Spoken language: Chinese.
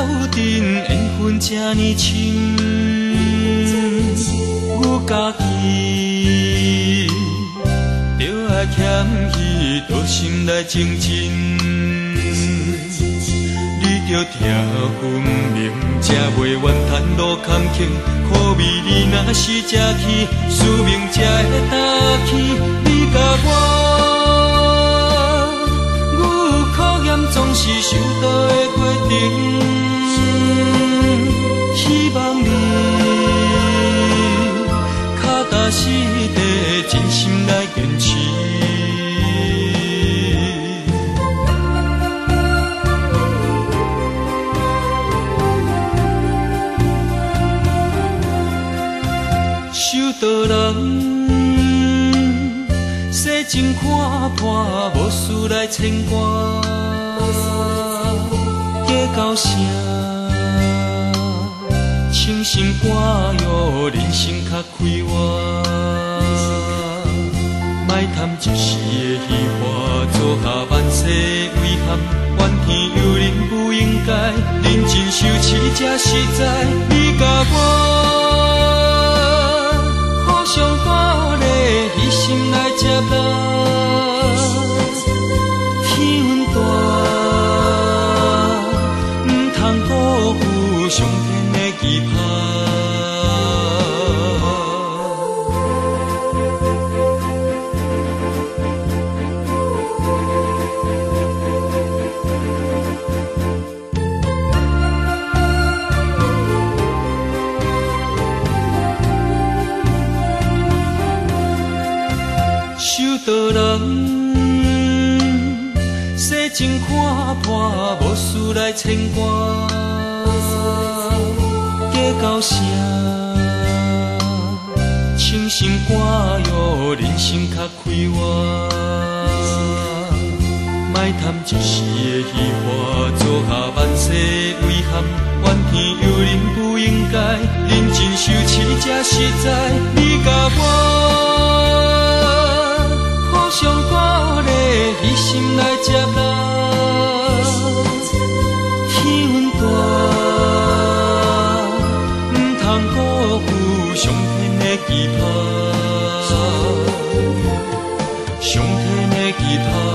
定缘分这呢深，我家己就爱谦虚，在心内静静。你着听分明，才袂怨叹路坎坷。可味你若是这去，宿命才会担起。你甲我有考验总是受到的过程。希望你脚踏实地，真心来坚持。守道人，世情看破，无事来牵挂。计较啥？清心寡欲，人生较快活。莫贪一时的虚华，做下万世遗憾。怨天尤人不应该，认真受气才实在。你甲我。互相鼓励，以心来接纳。天分大，唔通辜负上天的期盼。守道人，世情看破，无事来牵挂。计较啥？清心寡欲，人生较快活。莫贪一时的虚华，做下万世遗憾。怨天尤人不应该，认真受气才实在。你甲我。互相鼓励，以心来接纳。天分大，唔通辜负上天的期盼。上天的期盼。